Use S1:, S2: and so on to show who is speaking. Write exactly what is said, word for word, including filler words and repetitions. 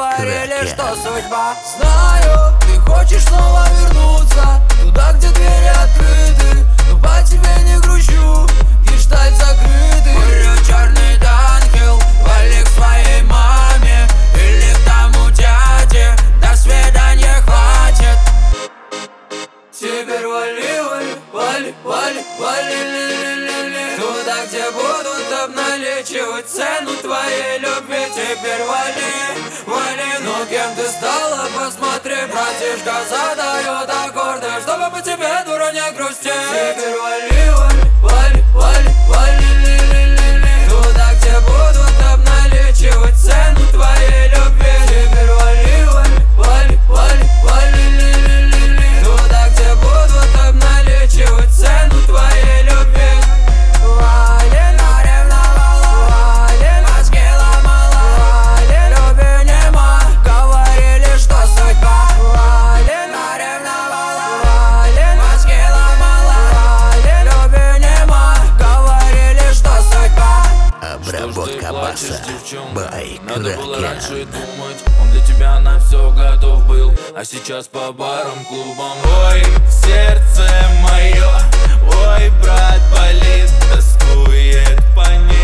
S1: говорили, что судьба. Знаю, ты хочешь снова вернуться туда, где двери открыты, но по тебе не грущу, гештальт закрытый. Курю черный ангел, вали к своей маме или к тому дяде, до свидания, хватит. Теперь вали, вали, вали, вали, вали, ли, ли, ли, ли. Туда, где будут обналичивать цену твоей любви. Теперь вали, вали, ну кем ты стала, посмотри, братишка задает аккорды, чтобы по тебе, дура, не грустить. Теперь вали, вали, вали, вали, вали, ли, ли, ли, ли. Туда, где будут обналичивать цену твоей любви. Теперь вали, вали, вали, вали, вали, ли, ли, ли, ли. Туда, где будут обналичивать цену твоей любви. Вали, наревновала, вали, мозги ломала, вали, любви нема, говорили, что судьба. Вали, наревновала, вали, мозги ломала, вали, любви нема, говорили, что судьба.
S2: Обработка баса, бай
S3: Надо было раньше
S2: Кракен.
S3: думать, он для тебя на все готов был, а сейчас по барам, клубам. Ой, сердце мое, ой, брат, болит, тоскует по ней.